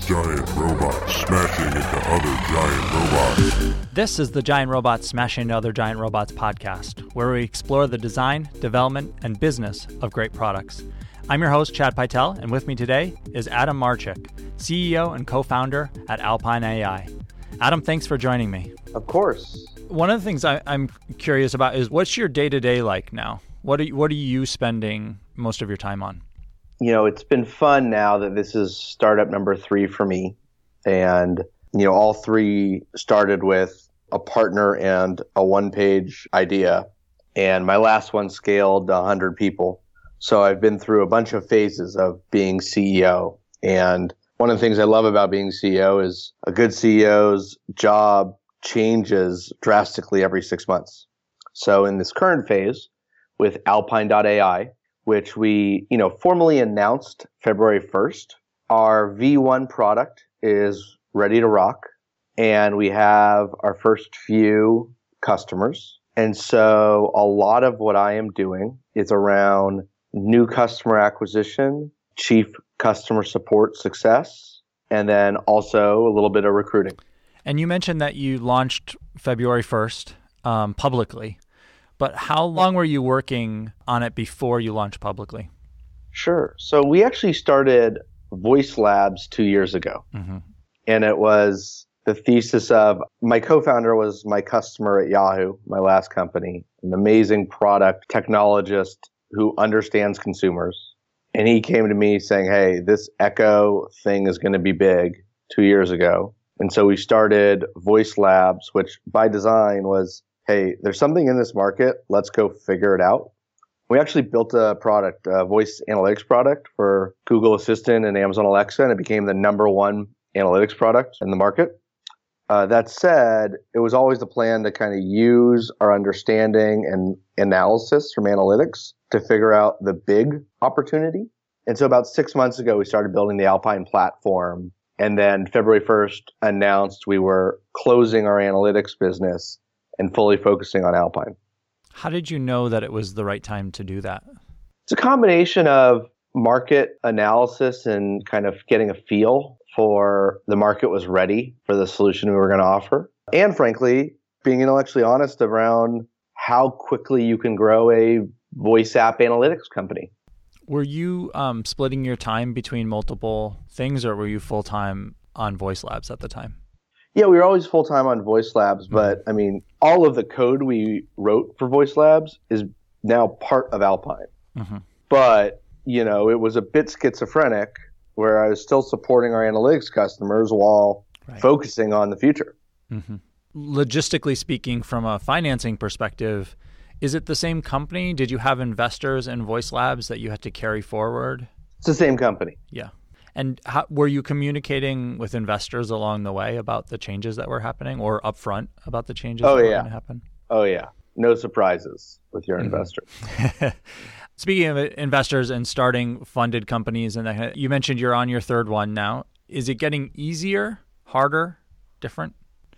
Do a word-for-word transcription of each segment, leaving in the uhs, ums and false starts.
Giant robots smashing into other giant robots. This is the Giant Robots Smashing into Other Giant Robots podcast, where we explore the design, development, and business of great products. I'm your host, Chad Pytel, and with me today is Adam Marchik, C E O and co-founder at Alpine A I. Adam, thanks for joining me. Of course. One of the things I, I'm curious about is what's your day-to-day like now? What are you, what are you spending most of your time on? You know, it's been fun now that this is startup number three for me. And, you know, all three started with a partner and a one-page idea. And my last one scaled to one hundred people. So I've been through a bunch of phases of being C E O. And one of the things I love about being C E O is a good C E O's job changes drastically every six months. So in this current phase with Alpine dot A I, which we, you know, formally announced February first. Our V one product is ready to rock, and we have our first few customers. And so a lot of what I am doing is around new customer acquisition, chief customer support success, and then also a little bit of recruiting. And you mentioned that you launched February first um, publicly. But how long were you working on it before you launched publicly? Sure. So we actually started Voice Labs two years ago. Mm-hmm. And it was the thesis of my co-founder was my customer at Yahoo, my last company, an amazing product technologist who understands consumers. And he came to me saying, hey, this Echo thing is going to be big two years ago. And so we started Voice Labs, which by design was, hey, there's something in this market. Let's go figure it out. We actually built a product, a voice analytics product for Google Assistant and Amazon Alexa, and it became the number one analytics product in the market. Uh, that said, it was always the plan to kind of use our understanding and analysis from analytics to figure out the big opportunity. And so about six months ago, we started building the Alpine platform. And then February first announced we were closing our analytics business and fully focusing on Alpine. How did you know that it was the right time to do that? It's a combination of market analysis and kind of getting a feel for the market was ready for the solution we were going to offer. And frankly, being intellectually honest around how quickly you can grow a voice app analytics company. Were you um, splitting your time between multiple things, or were you full-time on Voice Labs at the time? Yeah, we were always full-time on Voice Labs, but I mean, all of the code we wrote for Voice Labs is now part of Alpine. Mm-hmm. But, you know, it was a bit schizophrenic where I was still supporting our analytics customers while right. focusing on the future. Mm-hmm. Logistically speaking, from a financing perspective, is it the same company? Did you have investors in Voice Labs that you had to carry forward? It's the same company. Yeah. And how, were you communicating with investors along the way about the changes that were happening, or upfront about the changes oh, that yeah. were going to happen? Oh, yeah. No surprises with your mm-hmm. investors. Speaking of investors and starting funded companies, and that, you mentioned you're on your third one now. Is it getting easier, harder, different?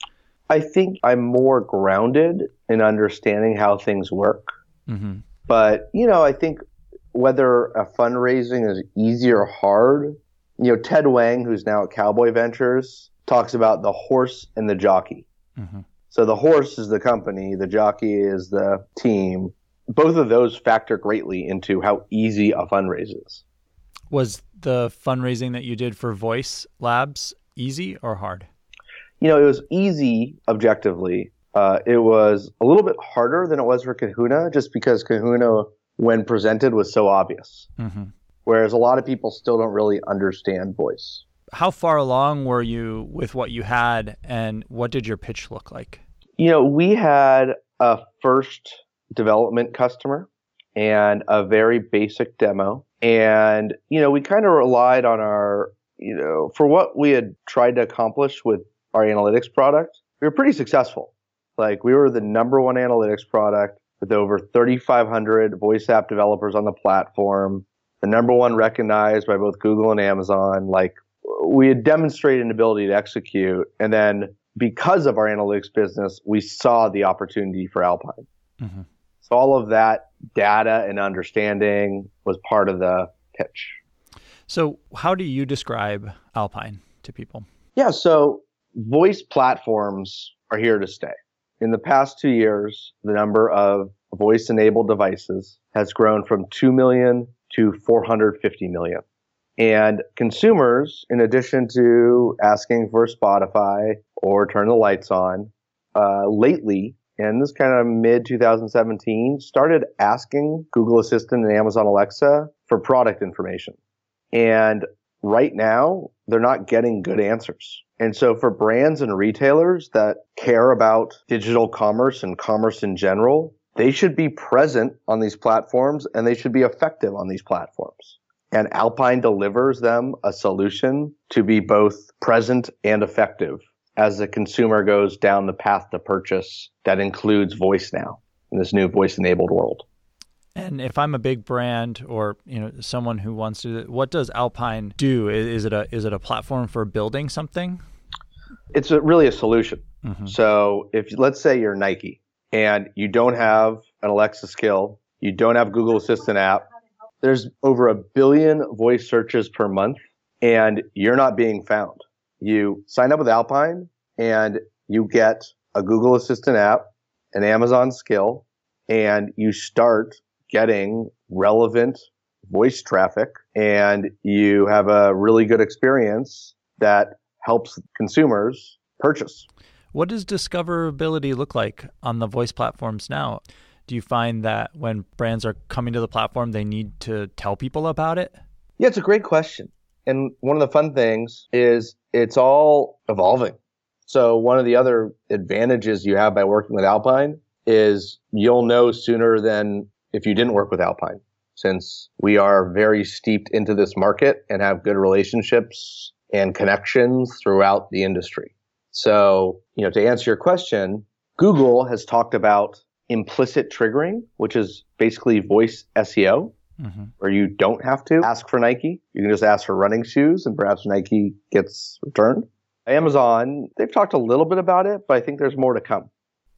I think I'm more grounded in understanding how things work. Mm-hmm. But, you know, I think whether a fundraising is easy or hard, you know, Ted Wang, who's now at Cowboy Ventures, talks about the horse and the jockey. Mm-hmm. So the horse is the company, the jockey is the team. Both of those factor greatly into how easy a fundraise is. Was the fundraising that you did for Voice Labs easy or hard? You know, it was easy objectively. Uh, it was a little bit harder than it was for Kahuna, just because Kahuna, when presented, was so obvious. Mm-hmm. Whereas a lot of people still don't really understand voice. How far along were you with what you had, and what did your pitch look like? You know, we had a first development customer and a very basic demo. And, you know, we kind of relied on our, you know, for what we had tried to accomplish with our analytics product, we were pretty successful. Like, we were the number one analytics product with over thirty-five hundred voice app developers on the platform. The number one recognized by both Google and Amazon. Like, we had demonstrated an ability to execute. And then because of our analytics business, we saw the opportunity for Alpine. Mm-hmm. So all of that data and understanding was part of the pitch. So how do you describe Alpine to people? Yeah, so voice platforms are here to stay. In the past two years, the number of voice-enabled devices has grown from two million to four hundred fifty million. And consumers, in addition to asking for Spotify or turn the lights on, uh, lately, and this kind of mid twenty seventeen, started asking Google Assistant and Amazon Alexa for product information. And right now, they're not getting good answers. And so for brands and retailers that care about digital commerce and commerce in general, they should be present on these platforms and they should be effective on these platforms. And Alpine delivers them a solution to be both present and effective as the consumer goes down the path to purchase that includes voice now in this new voice-enabled world. And if I'm a big brand or, you know, someone who wants to, what does Alpine do? Is, is it a is it a platform for building something? It's a, really a solution. Mm-hmm. So if let's say you're Nike and you don't have an Alexa skill, you don't have Google Assistant app, there's over a billion voice searches per month and you're not being found. You sign up with Alpine and you get a Google Assistant app, an Amazon skill, and you start getting relevant voice traffic and you have a really good experience that helps consumers purchase. What does discoverability look like on the voice platforms now? Do you find that when brands are coming to the platform, they need to tell people about it? Yeah, it's a great question. And one of the fun things is it's all evolving. So one of the other advantages you have by working with Alpine is you'll know sooner than if you didn't work with Alpine, since we are very steeped into this market and have good relationships and connections throughout the industry. So, you know, to answer your question, Google has talked about implicit triggering, which is basically voice S E O, mm-hmm. where you don't have to ask for Nike. You can just ask for running shoes and perhaps Nike gets returned. Amazon, they've talked a little bit about it, but I think there's more to come.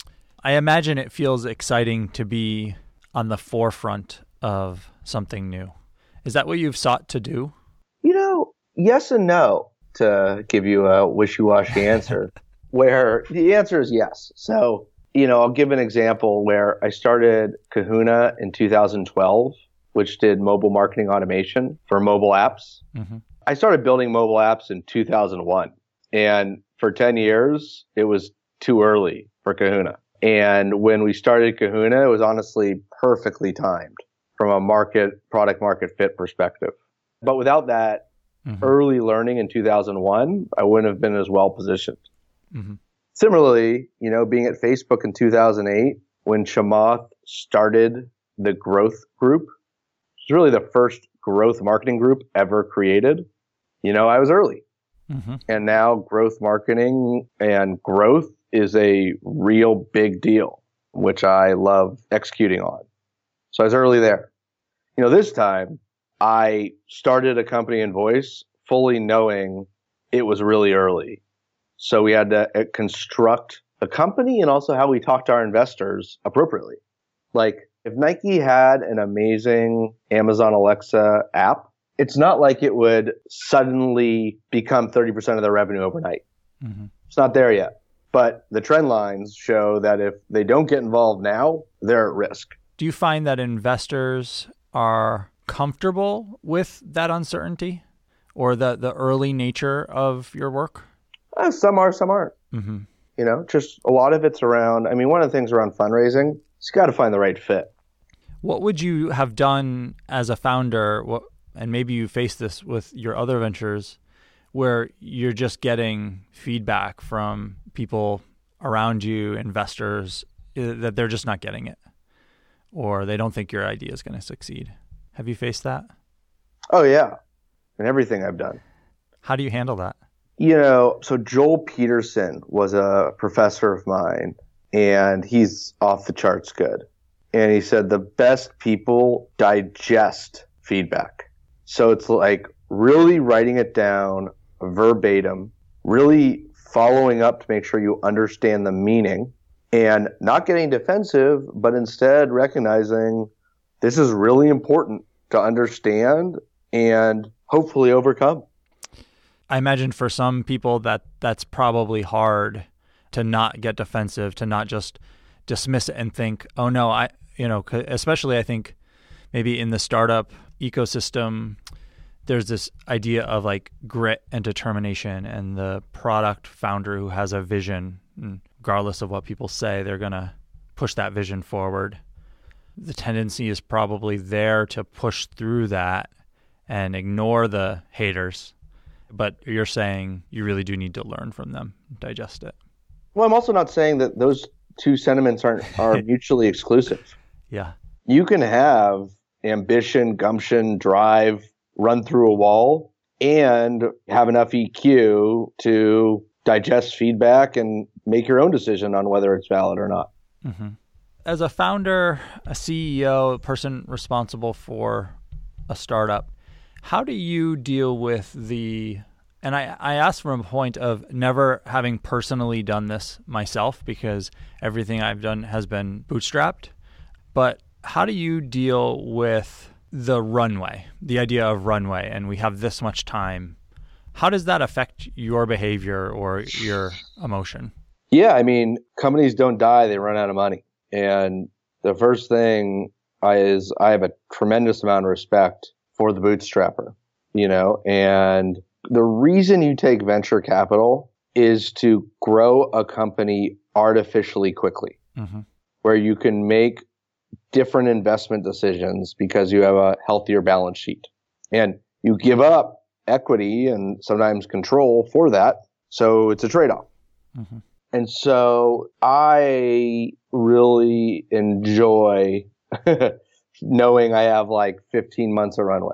I imagine it feels exciting to be on the forefront of something new. Is that what you've sought to do? You know, yes and no, to give you a wishy-washy answer, where the answer is yes. So, you know, I'll give an example where I started Kahuna in two thousand twelve, which did mobile marketing automation for mobile apps. Mm-hmm. I started building mobile apps in two thousand one. And for ten years, it was too early for Kahuna. And when we started Kahuna, it was honestly perfectly timed from a market, product market fit perspective. But without that mm-hmm. early learning in two thousand one, I wouldn't have been as well positioned. Mm-hmm. Similarly, you know, being at Facebook in two thousand eight, when Chamath started the growth group, it was really the first growth marketing group ever created. You know, I was early. Mm-hmm. And now growth marketing and growth is a real big deal, which I love executing on. So I was early there. You know, this time I started a company in voice fully knowing it was really early. So we had to construct the company and also how we talk to our investors appropriately. Like if Nike had an amazing Amazon Alexa app, it's not like it would suddenly become thirty percent of their revenue overnight. Mm-hmm. It's not there yet. But the trend lines show that if they don't get involved now, they're at risk. Do you find that investors are comfortable with that uncertainty or the, the early nature of your work? Uh, some are, some aren't. Mm-hmm. You know, just a lot of it's around, I mean, one of the things around fundraising, you got to find the right fit. What would you have done as a founder, what, and maybe you face this with your other ventures, where you're just getting feedback from people around you, investors, that they're just not getting it, or they don't think your idea is going to succeed? Have you faced that? Oh, yeah. And everything I've done. How do you handle that? You know, so Joel Peterson was a professor of mine, and he's off the charts good. And he said the best people digest feedback. So it's like really writing it down verbatim, really following up to make sure you understand the meaning, and not getting defensive, but instead recognizing this is really important to understand and hopefully overcome. I imagine for some people that that's probably hard to not get defensive, to not just dismiss it and think, oh no, I, you know, especially I think maybe in the startup ecosystem, there's this idea of like grit and determination, and the product founder who has a vision, and regardless of what people say, they're going to push that vision forward. The tendency is probably there to push through that and ignore the haters. But you're saying you really do need to learn from them, digest it. Well, I'm also not saying that those two sentiments aren't are mutually exclusive. Yeah. You can have ambition, gumption, drive, run through a wall, and have enough E Q to digest feedback and make your own decision on whether it's valid or not. Mm-hmm. As a founder, a C E O, a person responsible for a startup, how do you deal with the, and I, I ask from a point of never having personally done this myself because everything I've done has been bootstrapped, but how do you deal with the runway, the idea of runway, and we have this much time? How does that affect your behavior or your emotion? Yeah, I mean, companies don't die, they run out of money. And the first thing I, is I have a tremendous amount of respect for the bootstrapper, you know, and the reason you take venture capital is to grow a company artificially quickly, mm-hmm. where you can make different investment decisions because you have a healthier balance sheet. And you give up equity and sometimes control for that. So it's a trade-off. Mm-hmm. And so I really enjoy knowing I have like fifteen months of runway.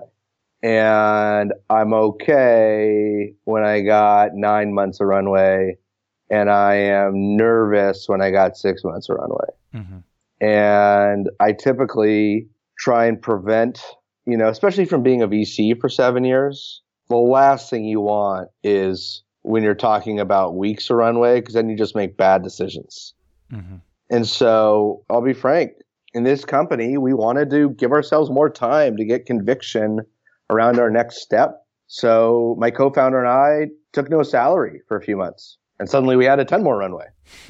And I'm okay when I got nine months of runway. And I am nervous when I got six months of runway. Mm-hmm. And I typically try and prevent, you know, especially from being a V C for seven years, the last thing you want is when you're talking about weeks of runway, because then you just make bad decisions. Mm-hmm. And so I'll be frank, in this company, we wanted to give ourselves more time to get conviction around our next step. So my co-founder and I took no salary for a few months, and suddenly we had a ten more runway.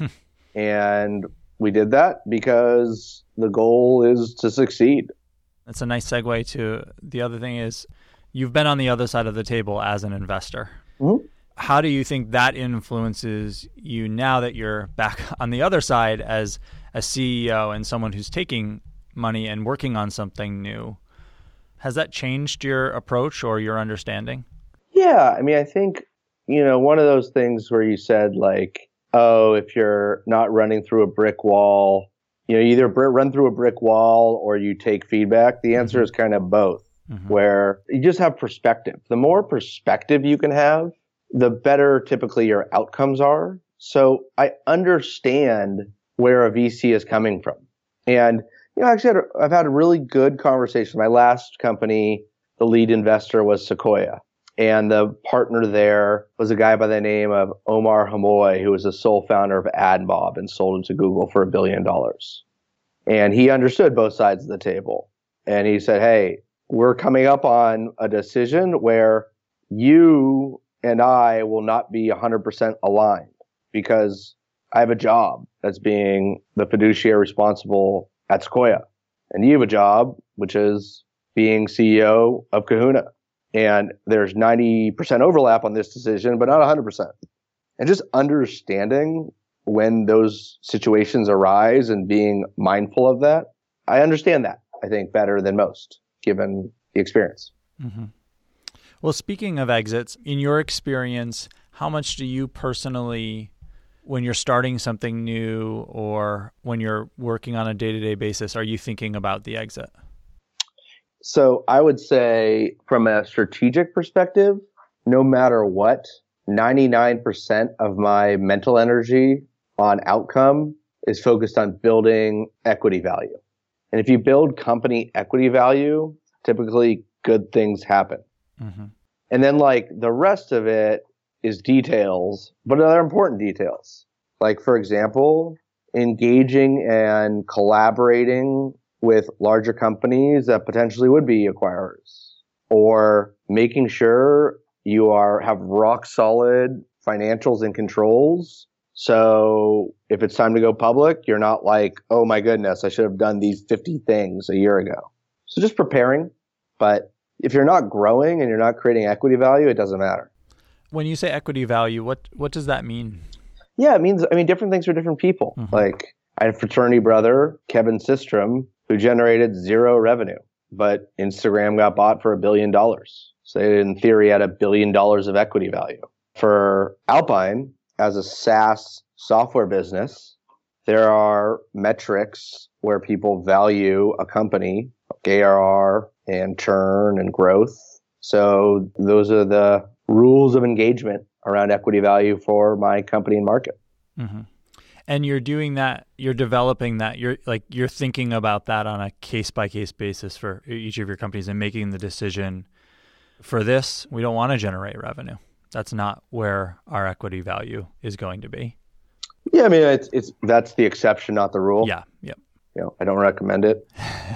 And we did that because the goal is to succeed. That's a nice segue to the other thing is you've been on the other side of the table as an investor. Mm-hmm. How do you think that influences you now that you're back on the other side as a C E O and someone who's taking money and working on something new? Has that changed your approach or your understanding? Yeah. I mean, I think, you know, one of those things where you said like, oh, if you're not running through a brick wall, you know, you either br- run through a brick wall or you take feedback. The answer mm-hmm. is kind of both, mm-hmm. where you just have perspective. The more perspective you can have, the better typically your outcomes are. So I understand where a V C is coming from. And, you know, actually I've had a really good conversation. My last company, the lead investor was Sequoia. And the partner there was a guy by the name of Omar Hamoy, who was the sole founder of AdMob and sold it to Google for a billion dollars. And he understood both sides of the table. And he said, hey, we're coming up on a decision where you and I will not be one hundred percent aligned because I have a job that's being the fiduciary responsible at Sequoia. And you have a job, which is being C E O of Kahuna. And there's ninety percent overlap on this decision, but not one hundred percent. And just understanding when those situations arise and being mindful of that, I understand that, I think, better than most, given the experience. Mm-hmm. Well, speaking of exits, in your experience, how much do you personally, when you're starting something new or when you're working on a day-to-day basis, are you thinking about the exit? So I would say from a strategic perspective, no matter what, ninety-nine percent of my mental energy on outcome is focused on building equity value. And if you build company equity value, typically good things happen. Mm-hmm. And then like the rest of it is details, but other important details. Like, for example, engaging and collaborating with larger companies that potentially would be acquirers, or making sure you are have rock solid financials and controls. So if it's time to go public, you're not like, oh my goodness, I should have done these fifty things a year ago. So just preparing. But if you're not growing and you're not creating equity value, it doesn't matter. When you say equity value, what what does that mean? Yeah, it means, I mean, different things for different people. Mm-hmm. Like I had a fraternity brother, Kevin Systrom, who generated zero revenue, but Instagram got bought for a billion dollars. So they, in theory, had a billion dollars of equity value. For Alpine, as a SaaS software business, there are metrics where people value a company, like A R R and churn and growth. So those are the rules of engagement around equity value for my company and market. Mm-hmm. And you're doing that, you're developing that, you're like, you're thinking about that on a case by case basis for each of your companies and making the decision for this, we don't want to generate revenue. That's not where our equity value is going to be. Yeah. I mean, it's, it's, that's the exception, not the rule. Yeah. Yep. You know, I don't recommend it.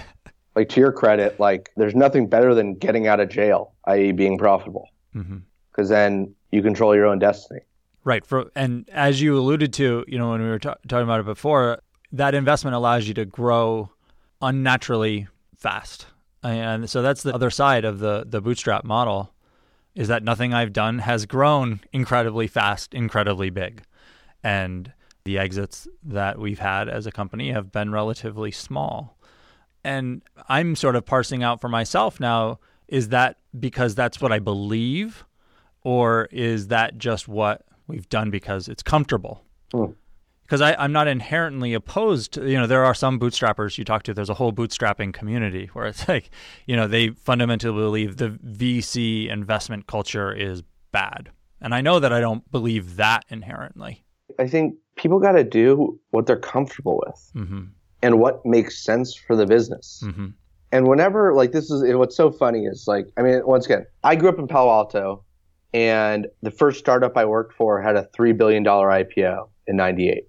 Like to your credit, like there's nothing better than getting out of jail, that is being profitable. Mm-hmm. Cause then you control your own destiny. Right. For, and as you alluded to, you know, when we were ta- talking about it before, that investment allows you to grow unnaturally fast. And so that's the other side of the, the bootstrap model, is that nothing I've done has grown incredibly fast, incredibly big. And the exits that we've had as a company have been relatively small. And I'm sort of parsing out for myself now, is that because that's what I believe, or is that just what we've done because it's comfortable? Mm. Because I, I'm not inherently opposed to, you know, there are some bootstrappers you talk to, there's a whole bootstrapping community where it's like, you know, they fundamentally believe the V C investment culture is bad. And I know that I don't believe that inherently. I think people got to do what they're comfortable with mm-hmm. and what makes sense for the business. Mm-hmm. And whenever, like, this is, what's so funny is, like, I mean, once again, I grew up in Palo Alto, and the first startup I worked for had a three billion dollars I P O in ninety-eight.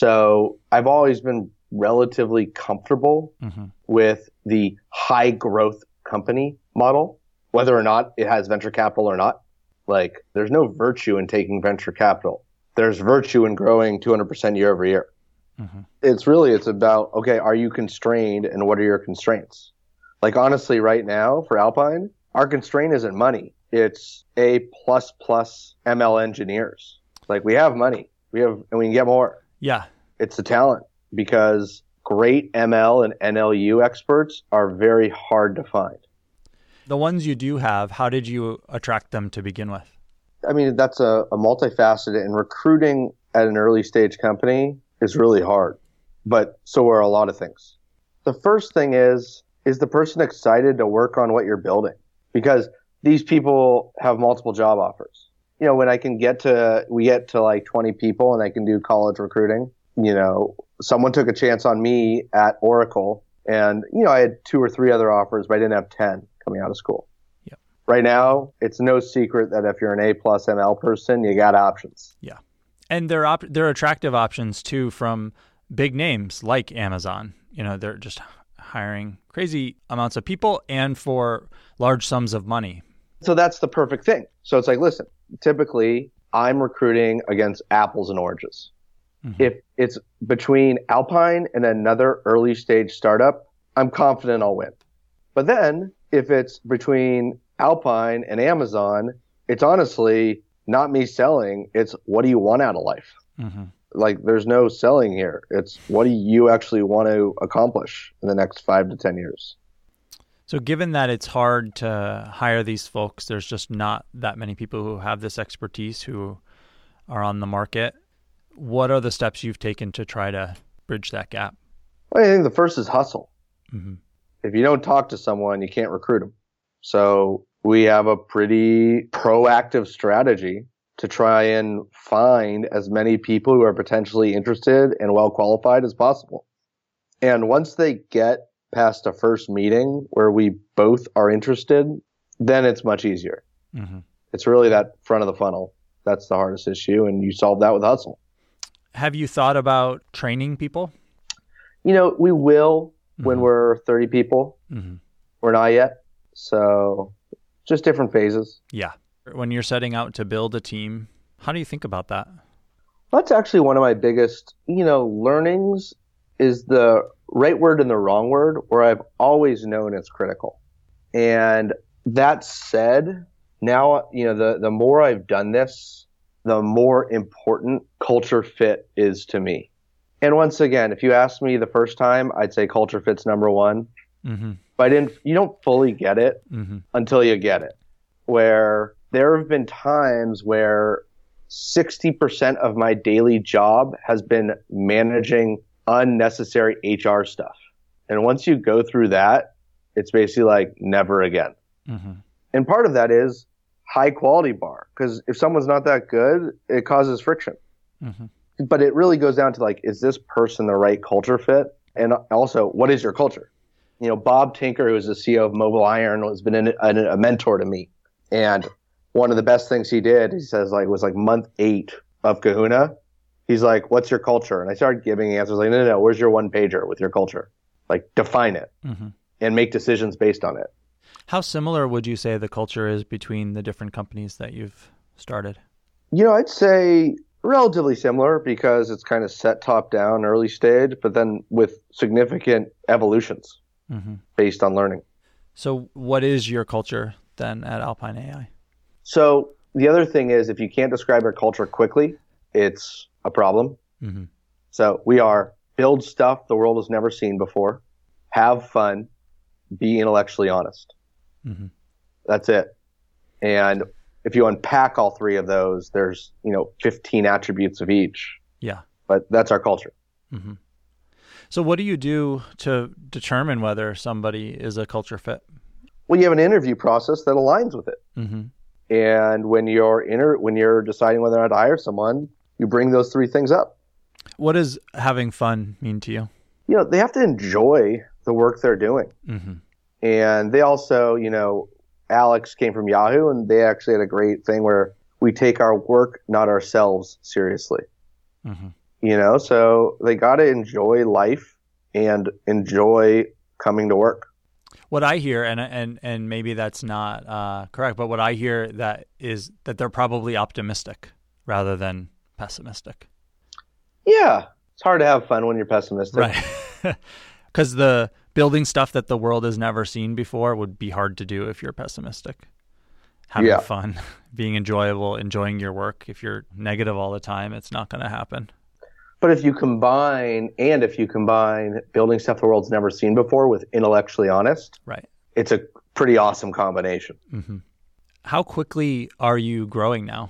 So I've always been relatively comfortable mm-hmm. with the high growth company model, whether or not it has venture capital or not. Like, there's no virtue in taking venture capital. There's virtue in growing two hundred percent year over year. Mm-hmm. It's really, it's about, okay, are you constrained and what are your constraints? Like, honestly, right now for Alpine, our constraint isn't money. It's A plus plus M L engineers. Like, we have money. We have, and we can get more. Yeah. It's the talent, because great M L and N L U experts are very hard to find. The ones you do have, how did you attract them to begin with? I mean, that's a, a multifaceted, and recruiting at an early stage company is really hard, but so are a lot of things. The first thing is, is the person excited to work on what you're building? Because these people have multiple job offers. You know, when I can get to, we get to like twenty people and I can do college recruiting, you know, someone took a chance on me at Oracle, and, you know, I had two or three other offers, but I didn't have ten coming out of school. Yep. Right now, it's no secret that if you're an A plus M L person, you got options. Yeah. And they're op- they're attractive options too from big names like Amazon. You know, they're just hiring crazy amounts of people and for large sums of money. So that's the perfect thing. So it's like, listen, typically I'm recruiting against apples and oranges. Mm-hmm. If it's between Alpine and another early stage startup, I'm confident I'll win. But then if it's between Alpine and Amazon, it's honestly not me selling. It's, what do you want out of life? Mm-hmm. Like, there's no selling here. It's, what do you actually want to accomplish in the next five to ten years? So given that it's hard to hire these folks, there's just not that many people who have this expertise who are on the market. What are the steps you've taken to try to bridge that gap? Well, I think the first is hustle. Mm-hmm. If you don't talk to someone, you can't recruit them. So we have a pretty proactive strategy to try and find as many people who are potentially interested and well qualified as possible. And once they get past a first meeting where we both are interested, then it's much easier. Mm-hmm. It's really that front of the funnel. That's the hardest issue, and you solve that with hustle. Have you thought about training people? You know, we will mm-hmm. when we're thirty people. Mm-hmm. We're not yet. So just different phases. Yeah. When you're setting out to build a team, how do you think about that? That's actually one of my biggest, you know, learnings is the right word and the wrong word, where I've always known it's critical. And that said, now, you know, the, the more I've done this, the more important culture fit is to me. And once again, if you asked me the first time, I'd say culture fit's number one. Mm-hmm. But I didn't, you don't fully get it mm-hmm. until you get it. Where there have been times where sixty percent of my daily job has been managing unnecessary H R stuff. And once you go through that, it's basically like never again. Mm-hmm. And part of that is high quality bar, because if someone's not that good, it causes friction. Mm-hmm. But it really goes down to like, is this person the right culture fit? And also, what is your culture? You know, Bob Tinker, who is the C E O of Mobile Iron, has been an, a, a mentor to me. And one of the best things he did, he says, like, was like month eight of Kahuna. He's like, what's your culture? And I started giving answers like, no, no, no, where's your one pager with your culture? Like, define it mm-hmm. and make decisions based on it. How similar would you say the culture is between the different companies that you've started? You know, I'd say relatively similar, because it's kind of set top down early stage, but then with significant evolutions mm-hmm. based on learning. So what is your culture then at Alpine A I? So the other thing is, if you can't describe our culture quickly, it's a problem. Mm-hmm. So we are build stuff the world has never seen before, have fun, be intellectually honest. Mm-hmm. That's it. And if you unpack all three of those, there's, you know, fifteen attributes of each. Yeah. But that's our culture. Mm-hmm. So what do you do to determine whether somebody is a culture fit? Well, you have an interview process that aligns with it. Mm-hmm. And when you're inter- when you're deciding whether or not to hire someone, you bring those three things up. What does having fun mean to you? You know, they have to enjoy the work they're doing. Mm-hmm. And they also, you know, Alex came from Yahoo, and they actually had a great thing where we take our work, not ourselves, seriously. Mm-hmm. You know, so they got to enjoy life and enjoy coming to work. What I hear, and and and maybe that's not uh, correct, but what I hear that is that they're probably optimistic rather than pessimistic. Yeah, it's hard to have fun when you're pessimistic. Right. Because the building stuff that the world has never seen before would be hard to do if you're pessimistic. Having yeah. fun, being enjoyable, enjoying your work. If you're negative all the time, it's not going to happen. But if you combine, and if you combine building stuff the world's never seen before with intellectually honest, right, it's a pretty awesome combination. Mm-hmm. How quickly are you growing now?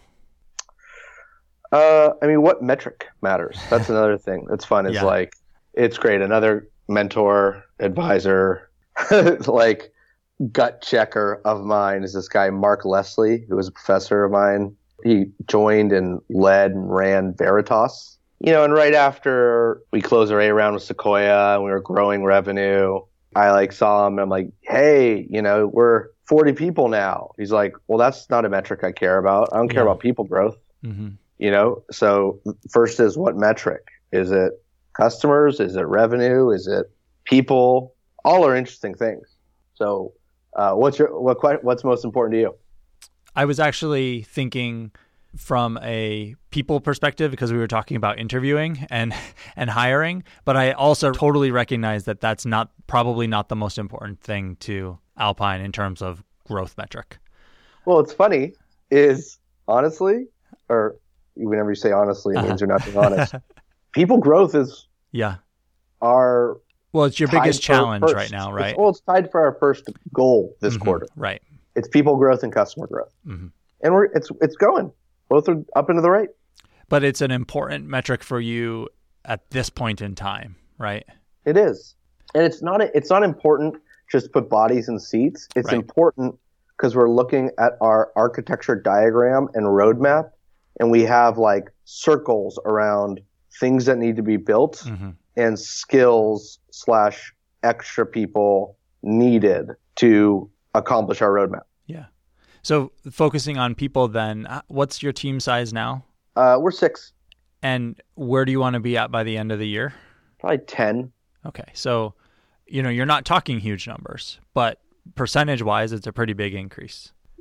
Uh, I mean, what metric matters? That's another thing that's fun. Is yeah. like, it's great. Another mentor, advisor, like gut checker of mine is this guy, Mark Leslie, who was a professor of mine. He joined and led and ran Veritas. You know, and right after we closed our A round with Sequoia and we were growing revenue, I like saw him and I'm like, hey, you know, we're forty people now. He's like, well, that's not a metric I care about. I don't care yeah. about people growth. Mm-hmm. You know, so first is what metric? Is it customers? Is it revenue? Is it people? All are interesting things. So uh, what's your what what's most important to you? I was actually thinking from a people perspective, because we were talking about interviewing and and hiring, but I also totally recognize that that's not probably not the most important thing to Alpine in terms of growth metric. Well, it's funny is honestly, or whenever you say honestly, it uh-huh. means you're not being honest. People growth is yeah our well, it's your biggest challenge right now, right? It's, well, it's tied for our first goal this mm-hmm. quarter. Right. It's people growth and customer growth, mm-hmm. and we're it's it's going. Both are up and to the right. But it's an important metric for you at this point in time, right? It is. And it's not it's not important just to put bodies in seats. It's right. important because we're looking at our architecture diagram and roadmap, and we have like circles around things that need to be built mm-hmm. and skills slash extra people needed to accomplish our roadmap. Yeah. So focusing on people then, what's your team size now? Uh, we're six. And where do you want to be at by the end of the year? Probably ten. Okay. So, you know, you're not talking huge numbers, but percentage-wise, it's a pretty big increase.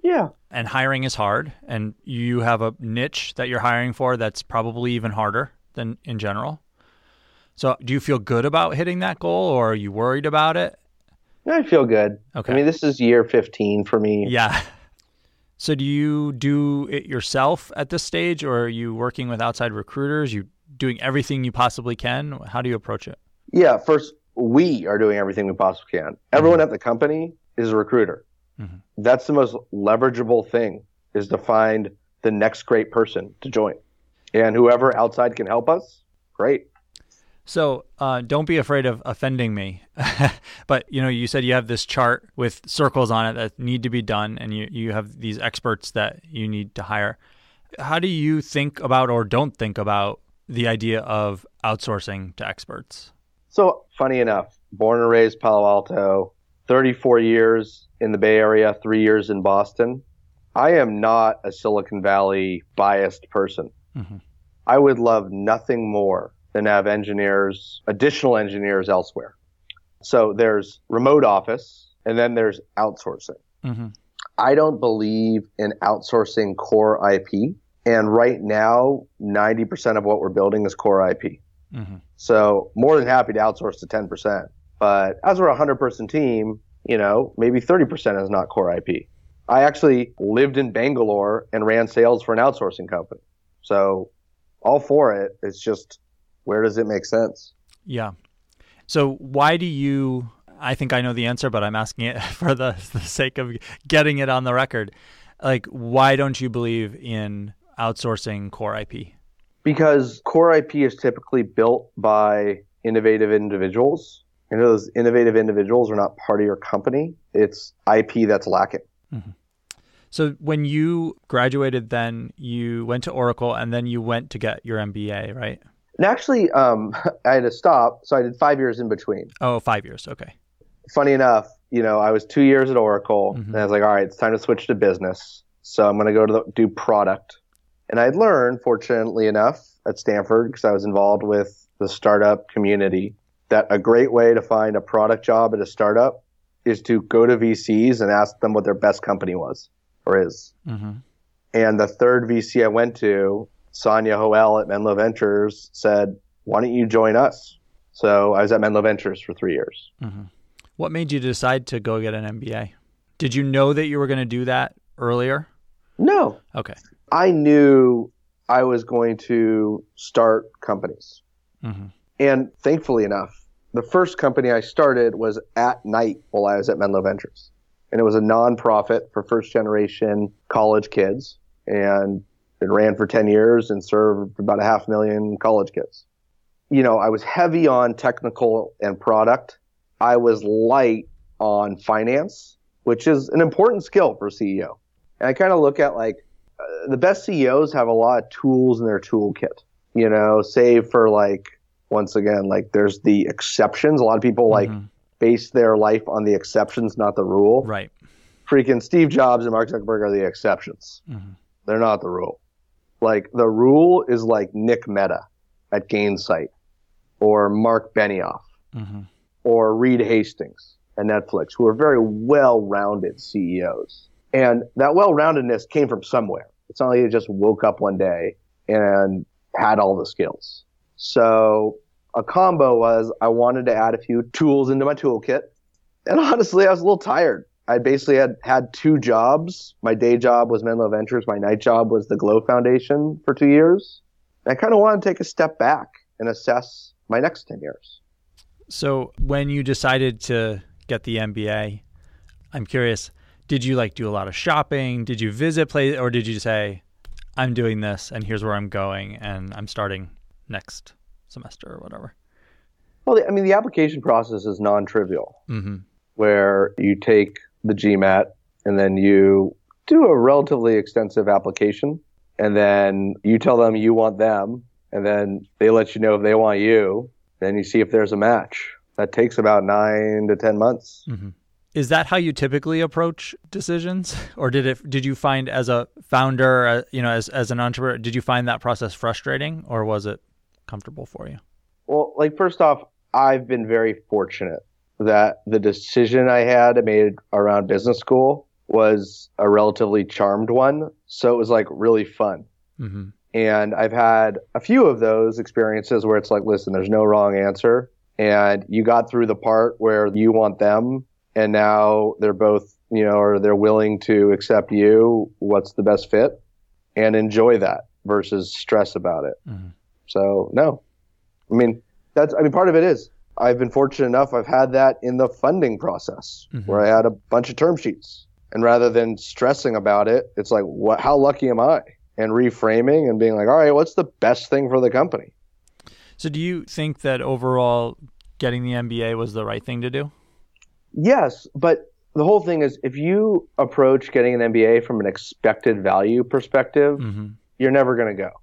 Yeah. And hiring is hard, and you have a niche that you're hiring for that's probably even harder than in general. So do you feel good about hitting that goal, or are you worried about it? I feel good. Okay. I mean, this is year fifteen for me. Yeah. So do you do it yourself at this stage, or are you working with outside recruiters? You doing everything you possibly can? How do you approach it? Yeah. First, we are doing everything we possibly can. Everyone Mm-hmm. at the company is a recruiter. Mm-hmm. That's the most leverageable thing, is to find the next great person to join. And whoever outside can help us, great. So uh, don't be afraid of offending me. But, you know, you said you have this chart with circles on it that need to be done, and you, you have these experts that you need to hire. How do you think about or don't think about the idea of outsourcing to experts? So, funny enough, born and raised Palo Alto, thirty-four years in the Bay Area, three years in Boston. I am not a Silicon Valley biased person. Mm-hmm. I would love nothing more than to have engineers, additional engineers elsewhere. So there's remote office, and then there's outsourcing. Mm-hmm. I don't believe in outsourcing core I P. And right now, ninety percent of what we're building is core I P. Mm-hmm. So more than happy to outsource to ten percent. But as we're a one hundred person team, you know, maybe thirty percent is not core I P. I actually lived in Bangalore and ran sales for an outsourcing company. So all for it. It's just, where does it make sense? Yeah. So why do you, I think I know the answer, but I'm asking it for the, the sake of getting it on the record. Like, why don't you believe in outsourcing core I P? Because core I P is typically built by innovative individuals. And those innovative individuals are not part of your company. It's I P that's lacking. Mm-hmm. So when you graduated, then you went to Oracle, and then you went to get your M B A, right? And actually, um, I had to stop. So I did five years in between. Oh, five years. Okay. Funny enough, you know, I was two years at Oracle, Mm-hmm. and I was like, all right, it's time to switch to business. So I'm going to go to the, do product. And I'd learned, fortunately enough, at Stanford, because I was involved with the startup community, that a great way to find a product job at a startup is to go to V Cs and ask them what their best company was or is. Mm-hmm. And the third V C I went to, Sonia Hoel at Menlo Ventures, said, why don't you join us? So I was at Menlo Ventures for three years. Mm-hmm. What made you decide to go get an M B A? Did you know that you were going to do that earlier? No. Okay. I knew I was going to start companies. Mm-hmm. And thankfully enough, the first company I started was at night while I was at Menlo Ventures. And it was a nonprofit for first generation college kids. And it ran for ten years and served about a half million college kids. You know, I was heavy on technical and product. I was light on finance, which is an important skill for a C E O. And I kind of look at like uh, the best C E Os have a lot of tools in their toolkit, you know, save for like, once again, like there's the exceptions. A lot of people like Mm-hmm. base their life on the exceptions, not the rule. Right. Freaking Steve Jobs and Mark Zuckerberg are the exceptions. Mm-hmm. They're not the rule. Like the rule is like Nick Mehta at Gainsight or Mark Benioff Mm-hmm. or Reed Hastings at Netflix, who are very well-rounded C E Os. And that well-roundedness came from somewhere. It's not like they just woke up one day and had all the skills. So a combo was I wanted to add a few tools into my toolkit. And honestly, I was a little tired. I basically had had two jobs. My day job was Menlo Ventures. My night job was the Glow Foundation for two years. And I kind of wanted to take a step back and assess my next ten years. So when you decided to get the M B A, I'm curious, did you like do a lot of shopping? Did you visit places, or did you say, I'm doing this and here's where I'm going and I'm starting next semester or whatever? Well, I mean, the application process is non-trivial, Mm-hmm. where you take the GMAT and then you do a relatively extensive application, and then you tell them you want them, and then they let you know if they want you. Then you see if there's a match. That takes about nine to ten months. Mm-hmm. Is that how you typically approach decisions, or did it? Did you find as a founder, uh, you know, as as an entrepreneur, did you find that process frustrating, or was it comfortable for you? Well, like first off, I've been very fortunate that the decision I had made around business school was a relatively charmed one. So it was like really fun. Mm-hmm. And I've had a few of those experiences where it's like, listen, there's no wrong answer. And you got through the part where you want them. And now they're both, you know, or they're willing to accept you. What's the best fit? And enjoy that versus stress about it. Mm-hmm. So no, I mean, that's, I mean, part of it is I've been fortunate enough. I've had that in the funding process mm-hmm. where I had a bunch of term sheets, and rather than stressing about it, it's like, what, how lucky am I? And reframing and being like, all right, what's the best thing for the company? So do you think that overall getting the M B A was the right thing to do? Yes, but the whole thing is if you approach getting an M B A from an expected value perspective, mm-hmm. you're never going to go.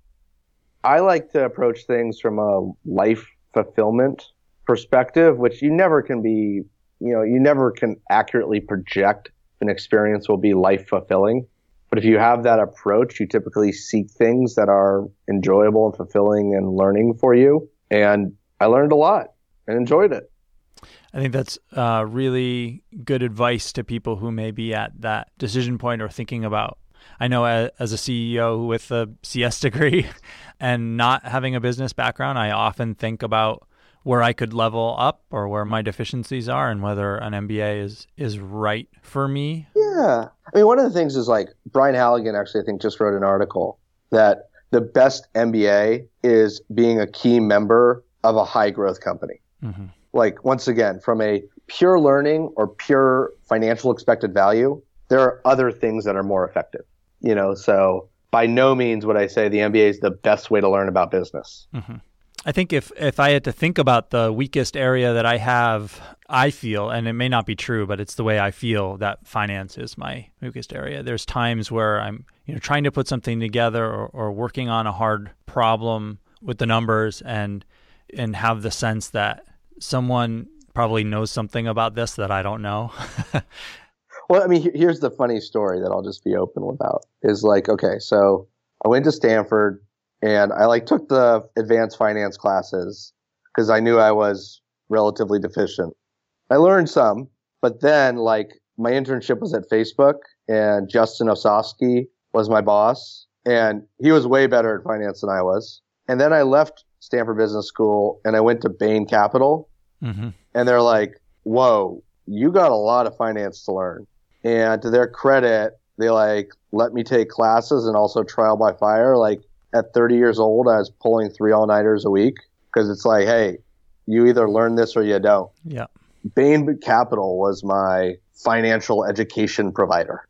I like to approach things from a life fulfillment perspective, which you never can be, you know, you never can accurately project if an experience will be life fulfilling. But if you have that approach, you typically seek things that are enjoyable and fulfilling and learning for you. And I learned a lot and enjoyed it. I think that's uh, really good advice to people who may be at that decision point or thinking about. I know as, as a C E O with a C S degree and not having a business background, I often think about where I could level up or where my deficiencies are and whether an M B A is, is right for me. Yeah. I mean, one of the things is like Brian Halligan actually, I think, just wrote an article that the best M B A is being a key member of a high growth company. Mm-hmm. Like, once again, from a pure learning or pure financial expected value, there are other things that are more effective. You know, so by no means would I say the M B A is the best way to learn about business. Mm-hmm. I think if, if I had to think about the weakest area that I have, I feel, and it may not be true, but it's the way I feel, that finance is my weakest area. There's times where I'm, you know, trying to put something together or, or working on a hard problem with the numbers and and have the sense that someone probably knows something about this that I don't know. Well, I mean, here's the funny story that I'll just be open about is like, okay, so I went to Stanford and I like took the advanced finance classes because I knew I was relatively deficient. I learned some, but then like my internship was at Facebook and Justin Osofsky was my boss and he was way better at finance than I was. And then I left Stanford Business School and I went to Bain Capital. Mm-hmm. And they're like, whoa, you got a lot of finance to learn. And to their credit, they like let me take classes and also trial by fire. Like at thirty years old, I was pulling three all-nighters a week because it's like, hey, you either learn this or you don't. Yeah. Bain Capital was my financial education provider.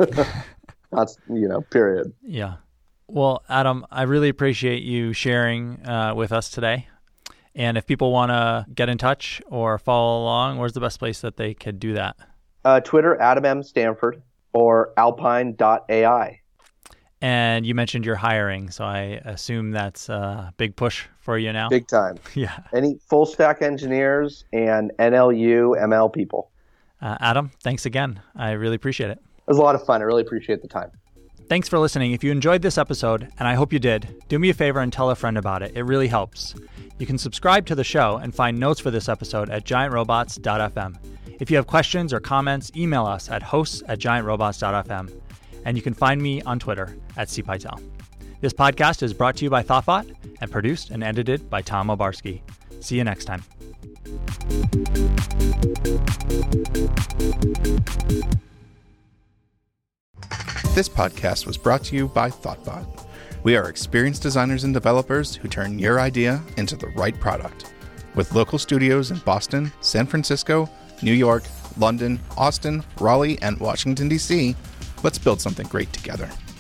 That's, you know, period. Yeah. Well, Adam, I really appreciate you sharing uh, with us today. And if people want to get in touch or follow along, where's the best place that they could do that? Uh, Twitter, Adam M. Stanford, or alpine dot A I. And you mentioned you're hiring, so I assume that's a big push for you now? Big time. Yeah. Any full stack engineers and N L U, M L people. Uh, Adam, thanks again. I really appreciate it. It was a lot of fun. I really appreciate the time. Thanks for listening. If you enjoyed this episode, and I hope you did, do me a favor and tell a friend about it. It really helps. You can subscribe to the show and find notes for this episode at giant robots dot f m. If you have questions or comments, email us at hosts at giant robots dot f m. And you can find me on Twitter at c pytel. This podcast is brought to you by Thoughtbot and produced and edited by Tom Obarski. See you next time. This podcast was brought to you by Thoughtbot. We are experienced designers and developers who turn your idea into the right product. With local studios in Boston, San Francisco, New York, London, Austin, Raleigh, and Washington, D C, let's build something great together.